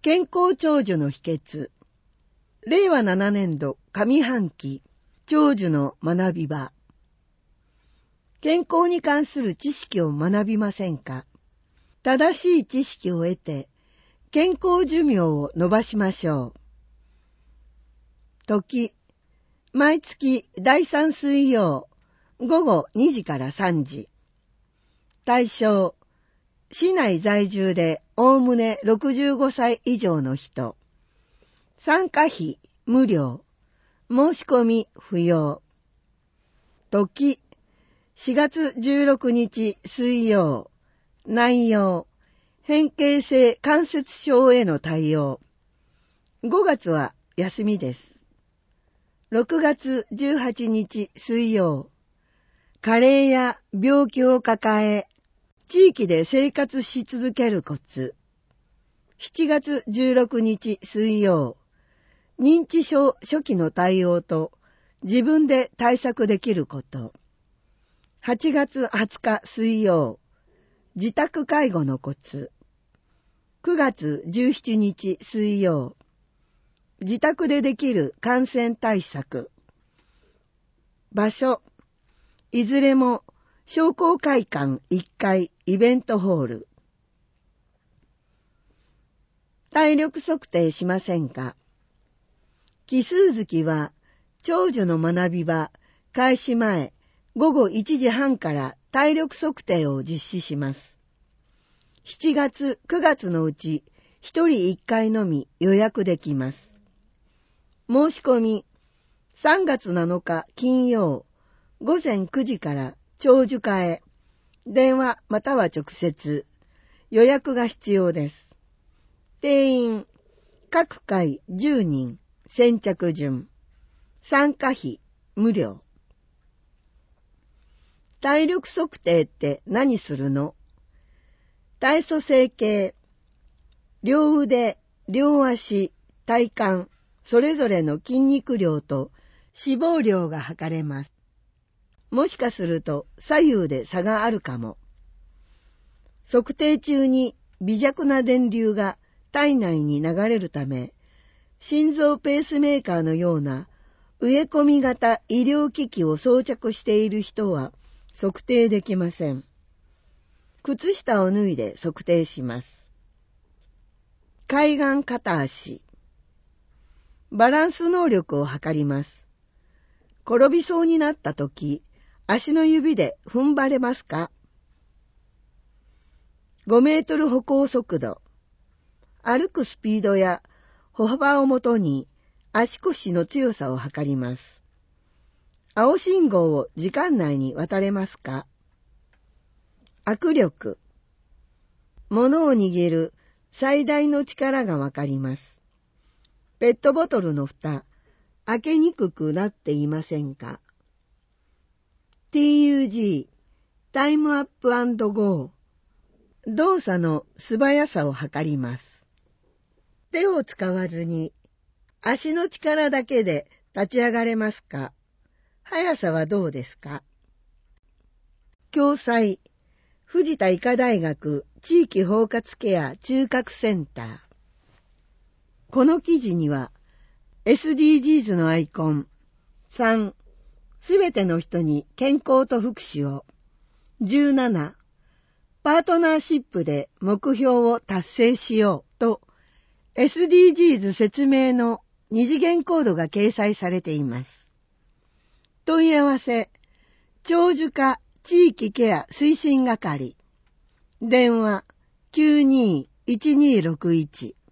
健康長寿の秘訣。令和7年度上半期長寿の学び場。健康に関する知識を学びませんか？正しい知識を得て健康寿命を伸ばしましょう。時、毎月第3水曜午後2時から3時。対象、市内在住でおおむね65歳以上の人。参加費無料。申し込み不要。時、4月16日水曜。内容、変形性関節症への対応。5月は休みです。6月18日水曜。加齢や病気を抱え、地域で生活し続けるコツ。7月16日水曜。認知症初期の対応と自分で対策できること。8月20日水曜。自宅介護のコツ。9月17日水曜。自宅でできる感染対策。場所。いずれも商工会館1階イベントホール。体力測定しませんか？奇数月は長寿の学び場開始前午後1時半から体力測定を実施します。7月9月のうち1人1回のみ予約できます。申し込み3月7日金曜午前9時から長寿課へ電話または直接予約が必要です。定員各回10人先着順。参加費無料。体力測定って何するの？体組成計、両腕、両足、体幹、それぞれの筋肉量と脂肪量が測れます。もしかすると左右で差があるかも。測定中に微弱な電流が体内に流れるため、心臓ペースメーカーのような植え込み型医療機器を装着している人は測定できません。靴下を脱いで測定します。海岸片足。バランス能力を測ります。転びそうになったとき、足の指で踏ん張れますか？5メートル歩行速度。歩くスピードや歩幅をもとに足腰の強さを測ります。青信号を時間内に渡れますか？握力。物を握る最大の力がわかります。ペットボトルの蓋、開けにくくなっていませんか？TUG、タイムアップ&ゴー。動作の素早さを測ります。手を使わずに、足の力だけで立ち上がれますか？速さはどうですか？共済、藤田医科大学地域包括ケア中核センター。この記事には、SDGs のアイコン、3、すべての人に健康と福祉を、17、パートナーシップで目標を達成しようと、SDGs 説明の二次元コードが掲載されています。問い合わせ、長寿課地域ケア推進係。電話、92-1261。